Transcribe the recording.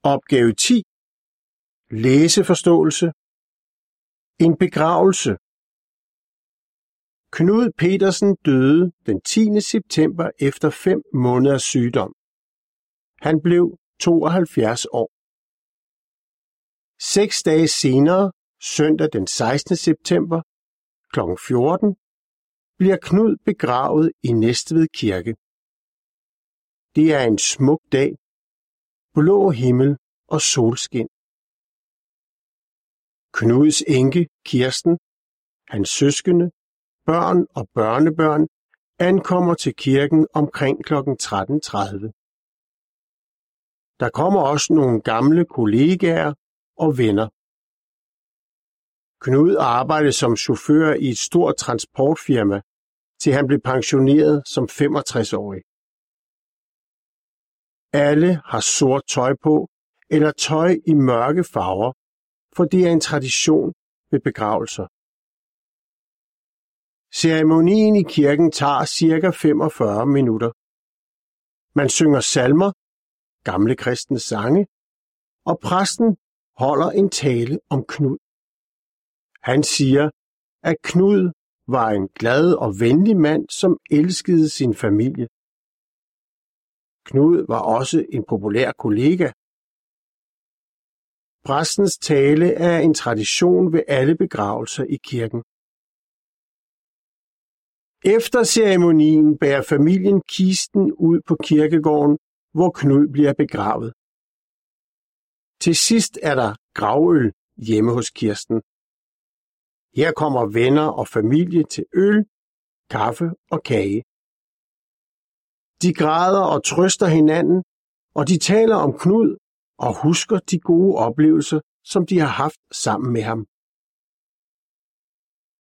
Opgave 10. Læseforståelse. En begravelse. Knud Petersen døde den 10. september efter 5 måneders sygdom. Han blev 72 år. 6 dage senere, søndag den 16. september kl. 14, bliver Knud begravet i Næstved Kirke. Det er en smuk dag, blå himmel og solskin. Knuds enke Kirsten, hans søskende, børn og børnebørn ankommer til kirken omkring kl. 13:30. Der kommer også nogle gamle kollegaer og venner. Knud arbejdede som chauffør i et stort transportfirma, til han blev pensioneret som 65-årig. Alle har sort tøj på eller tøj i mørke farver, for det er en tradition ved begravelser. Ceremonien i kirken tager ca. 45 minutter. Man synger salmer, gamle kristne sange, og præsten holder en tale om Knud. Han siger, at Knud var en glad og venlig mand, som elskede sin familie. Knud var også en populær kollega. Præstens tale er en tradition ved alle begravelser i kirken. Efter ceremonien bærer familien kisten ud på kirkegården, hvor Knud bliver begravet. Til sidst er der gravøl hjemme hos Kirsten. Her kommer venner og familie til øl, kaffe og kage. De græder og trøster hinanden, og de taler om Knud og husker de gode oplevelser, som de har haft sammen med ham.